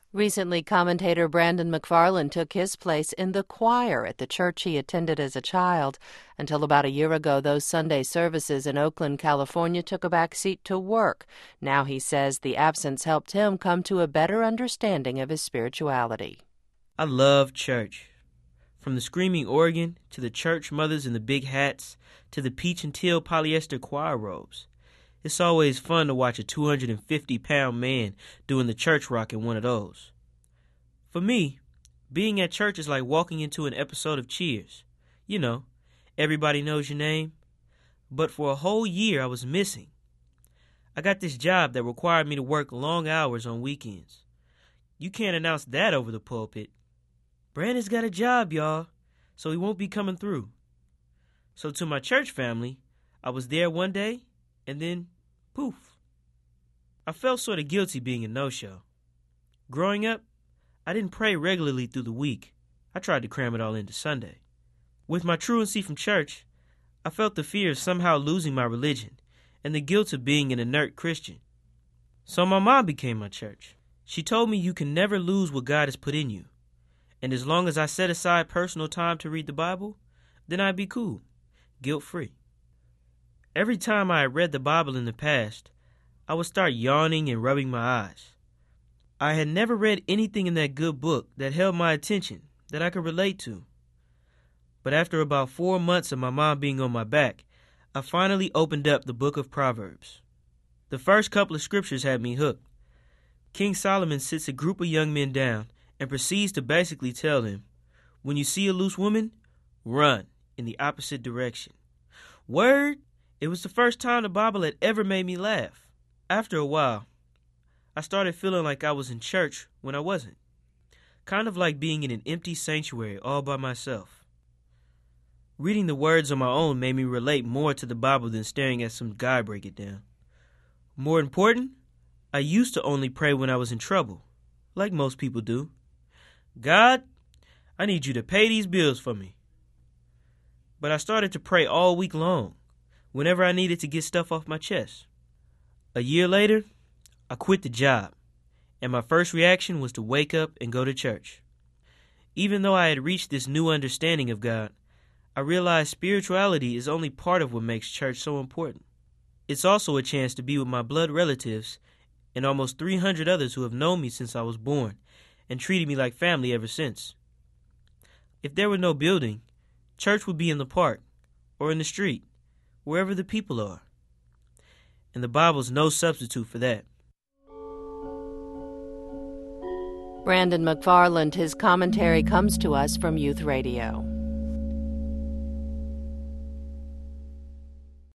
Recently, commentator Brandon McFarland took his place in the choir at the church he attended as a child. Until about a year ago, those Sunday services in Oakland, California took a back seat to work. Now he says the absence helped him come to a better understanding of his spirituality. I love church. From the screaming organ, to the church mothers in the big hats, to the peach and teal polyester choir robes. It's always fun to watch a 250-pound man doing the church rock in one of those. For me, being at church is like walking into an episode of Cheers. You know, everybody knows your name. But for a whole year I was missing. I got this job that required me to work long hours on weekends. You can't announce that over the pulpit. Brandon's got a job, y'all, so he won't be coming through. So to my church family, I was there one day, and then, poof. I felt sort of guilty being a no-show. Growing up, I didn't pray regularly through the week. I tried to cram it all into Sunday. With my truancy from church, I felt the fear of somehow losing my religion and the guilt of being an inert Christian. So my mom became my church. She told me you can never lose what God has put in you. And as long as I set aside personal time to read the Bible, then I'd be cool, guilt-free. Every time I had read the Bible in the past, I would start yawning and rubbing my eyes. I had never read anything in that good book that held my attention, that I could relate to. But after about 4 months of my mom being on my back, I finally opened up the book of Proverbs. The first couple of scriptures had me hooked. King Solomon sits a group of young men down and proceeds to basically tell them, when you see a loose woman, run in the opposite direction. Word! It was the first time the Bible had ever made me laugh. After a while, I started feeling like I was in church when I wasn't. Kind of like being in an empty sanctuary all by myself. Reading the words on my own made me relate more to the Bible than staring at some guy break it down. More important, I used to only pray when I was in trouble, like most people do. God, I need you to pay these bills for me. But I started to pray all week long, whenever I needed to get stuff off my chest. A year later, I quit the job, and my first reaction was to wake up and go to church. Even though I had reached this new understanding of God, I realized spirituality is only part of what makes church so important. It's also a chance to be with my blood relatives and almost 300 others who have known me since I was born and treated me like family ever since. If there were no building, church would be in the park or in the street, wherever the people are. And the Bible's no substitute for that. Brandon McFarland, his commentary comes to us from Youth Radio.